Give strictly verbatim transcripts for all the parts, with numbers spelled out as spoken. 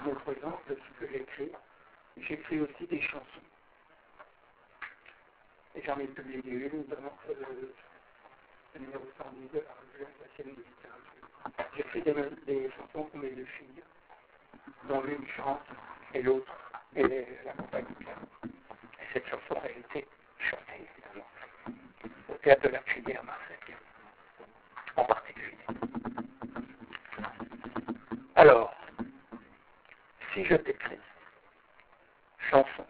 autre exemple de ce que j'écris. J'écris aussi des chansons. Et j'en ai publié une dans euh, le numéro cent dix de la revue alsacienne de littérature. J'écris des, des chansons pour mes deux filles, dont l'une chante et l'autre est la compagnie de piano. Et cette chanson a été chantée, évidemment, au théâtre de la Filière à Marseille, en particulier. Alors, si je t'écris chanson,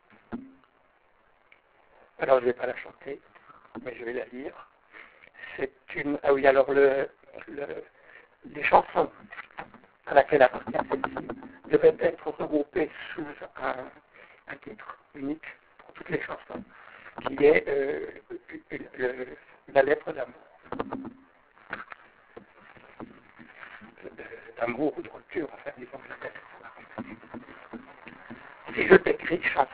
alors je ne vais pas la chanter, mais je vais la lire. C'est une... Ah oui, alors le, le, les chansons à laquelle appartient celle-ci devaient être regroupées sous un, un titre unique pour toutes les chansons, qui est euh, le, la lettre d'amour. D'amour ou de rupture, enfin, disons la lettre. Si je t'écris chanson,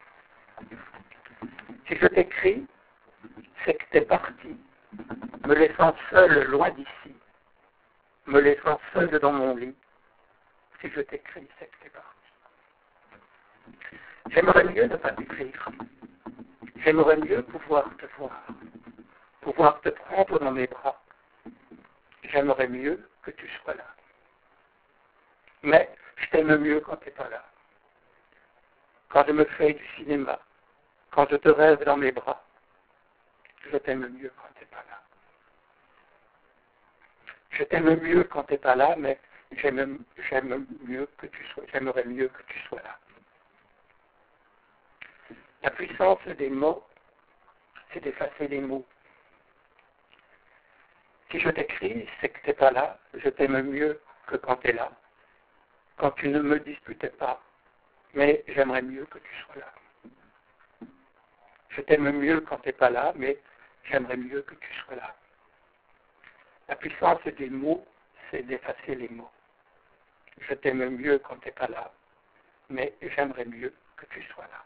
si je t'écris, c'est que t'es parti, me laissant seul loin d'ici, me laissant seul dans mon lit. Si je t'écris, c'est que t'es parti. J'aimerais mieux ne pas t'écrire. J'aimerais mieux pouvoir te voir, pouvoir te prendre dans mes bras. J'aimerais mieux que tu sois là. Mais je t'aime mieux quand t'es pas là. Quand je me fais du cinéma, quand je te rêve dans mes bras, je t'aime mieux quand t'es pas là. Je t'aime mieux quand t'es pas là, mais j'aime, j'aime mieux que tu sois, j'aimerais mieux que tu sois là. La puissance des mots, c'est d'effacer les mots. Si je t'écris, c'est que t'es pas là, je t'aime mieux que quand t'es là. Quand tu ne me disputais pas, mais j'aimerais mieux que tu sois là. Je t'aime mieux quand t'es pas là, mais j'aimerais mieux que tu sois là. La puissance des mots, c'est d'effacer les mots. Je t'aime mieux quand t'es pas là, mais j'aimerais mieux que tu sois là.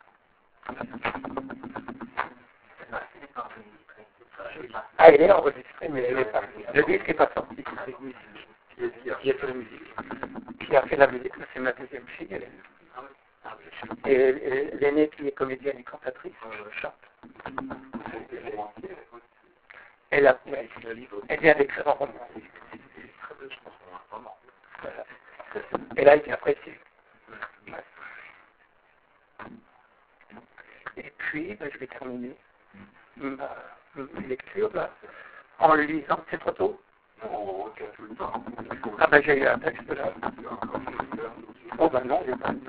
Ah, elle est enregistrée, mais elle est pas. Le disque n'est pas sorti. Qui a fait la musique. Qui a fait la musique, c'est ma deuxième fille, elle est. Et, et l'aînée qui est comédienne et cantatrice chante. Elle, a, ouais, elle vient d'écrire un roman. Voilà. Elle a été appréciée. Et puis, ben, je vais terminer ma, ma lecture là, en lisant. C'est trop tôt? Ah ben j'ai eu un texte là. Oh ben non, j'ai pas.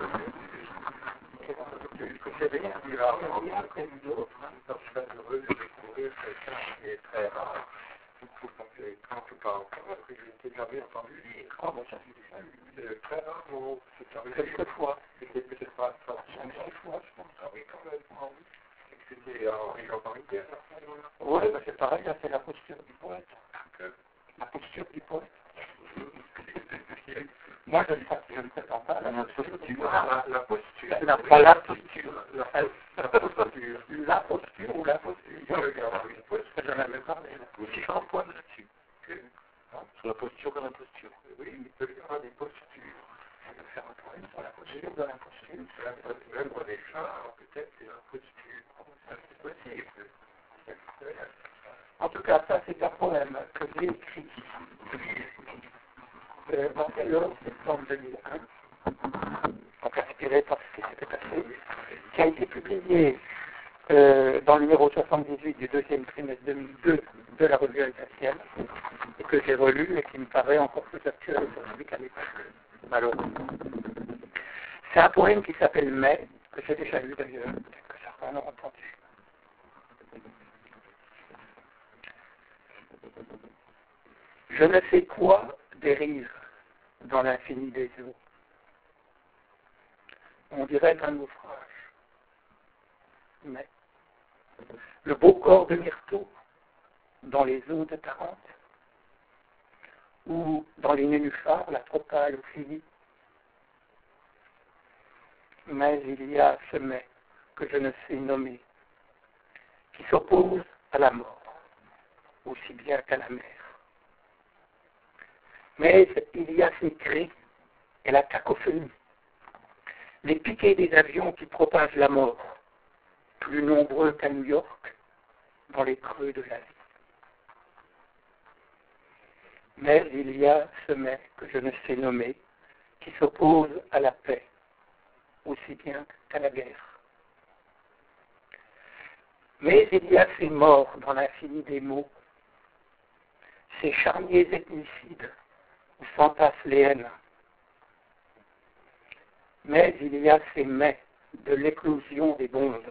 C'est bien. Il a rien après l'autre. Quand je suis heureux de découvrir quelqu'un qui est très rare. En tout cas, encore, que je n'ai jamais entendu dire. Oh ben ça c'est très rare, bon, c'est arrivé quelquefois. C'était peut-être pas ça. Cinq fois, je pense. Ah oui, quand même. Ah oui. C'était en région parisienne. Oui, ben c'est pareil, là, c'est la posture du poète. La posture du poète. Moi, je ne prétends pas à la posture. La, la posture. La, pas la posture. La, la posture. La posture ou la posture. Je n'en avais parlé. Aussi grand point là-dessus. Sur la posture de la posture. Oui, il peut y avoir des postures. On peut faire un poème sur la posture de la posture. Même pour les chats, peut-être c'est la posture. C'est possible. En tout cas, ça, c'est un poème que j'ai écrit le vingt et un septembre deux mille un, donc inspiré par ce qui s'était passé, qui a été publié euh, dans le numéro soixante-dix-huit du deuxième trimestre deux mille deux de la revue alsacienne, et que j'ai relu et qui me paraît encore plus actuel aujourd'hui qu'à l'époque, malheureusement. C'est un poème qui s'appelle Mais, que j'ai déjà lu d'ailleurs, peut-être que certains l'ont entendu. Je ne sais quoi dérive dans l'infini des eaux. On dirait un naufrage. Mais le beau corps de Myrto dans les eaux de Tarente, ou dans les nénuphars, la tropale finie. Mais il y a ce mais que je ne sais nommer, qui s'oppose à la mort, aussi bien qu'à la mer. Mais il y a ces cris et la cacophonie les piquets des avions qui propagent la mort, plus nombreux qu'à New York, dans les creux de la vie. Mais il y a ce mais que je ne sais nommer, qui s'oppose à la paix, aussi bien qu'à la guerre. Mais il y a ces morts dans l'infini des mots, ces charniers ethnicides où s'entassent les haines. Mais il y a ces mais de l'éclosion des bombes.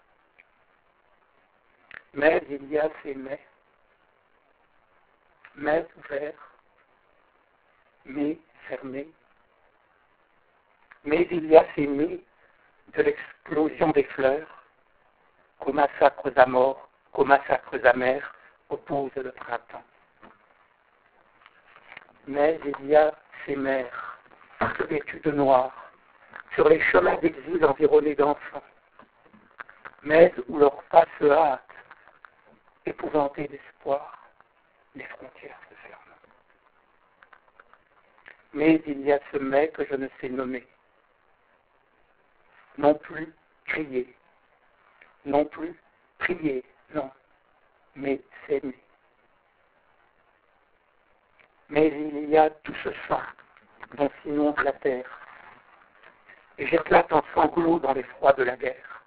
Mais il y a ces mais, mais ouverts, mais fermés. Mais il y a ces mais de l'explosion des fleurs qu'aux massacres à mort, qu'aux massacres amers oppose le printemps. Mais il y a ces mères, vêtues de noir, sur les chemins d'exil environnés d'enfants, mais où leurs pas se hâtent, épouvantés d'espoir, les frontières se ferment. Mais il y a ce mais que je ne sais nommer. Non plus crier, non plus prier, non, mais s'aimer. Mais il y a tout ce sang dont s'inonde la terre, et j'éclate en sanglots dans les froids de la guerre.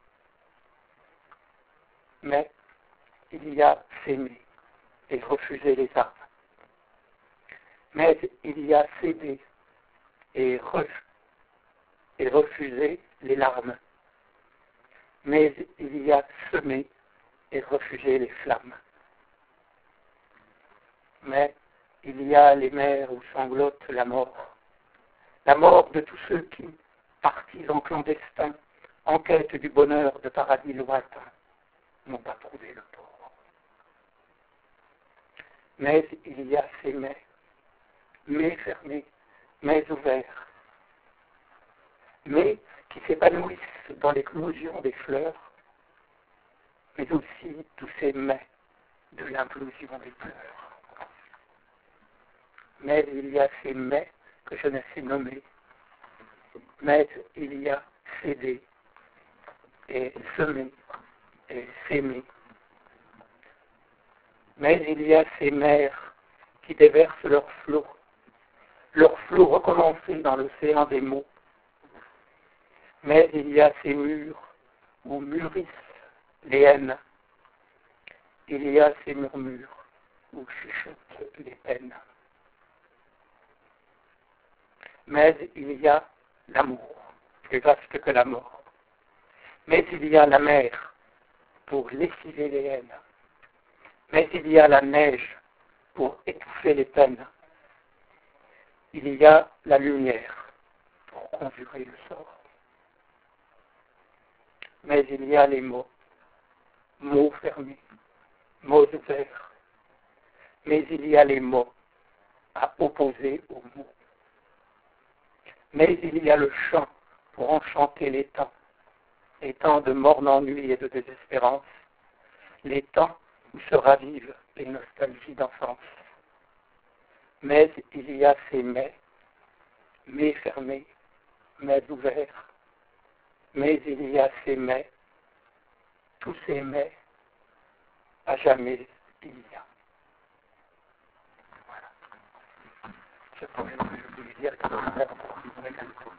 Mais il y a s'aimer et refuser les armes. Mais il y a céder et, ref- et refuser les larmes. Mais il y a semer et refuser les flammes. Mais il y a les mers où sanglote la mort. La mort de tous ceux qui, partis en clandestin, en quête du bonheur de paradis lointain, n'ont pas trouvé le port. Mais il y a ces mais, mais fermés, mais ouverts, mais qui s'épanouissent dans l'éclosion des fleurs, mais aussi tous ces mais de l'implosion des pleurs. Mais il y a ces mais que je ne sais nommer, mais il y a céder et semer et s'aimer. Mais il y a ces mers qui déversent leurs flots, leurs flots recommencés dans l'océan des mots. Mais il y a ces murs où mûrissent les haines. Il y a ces murmures où chuchotent les peines. Mais il y a l'amour, plus vaste que la mort. Mais il y a la mer pour lessiver les haines. Mais il y a la neige pour étouffer les peines. Il y a la lumière pour conjurer le sort. Mais il y a les mots, mots fermés, mots ouverts. Mais il y a les mots à opposer aux mots. Mais il y a le chant pour enchanter les temps, les temps de morne ennui et de désespérance, les temps où se ravivent les nostalgies d'enfance. Mais il y a ces mais, mais fermés, mais ouverts. Mais il y a ces mais, tous ces mais, à jamais il y a. Voilà. Je pourrais je voulais dire que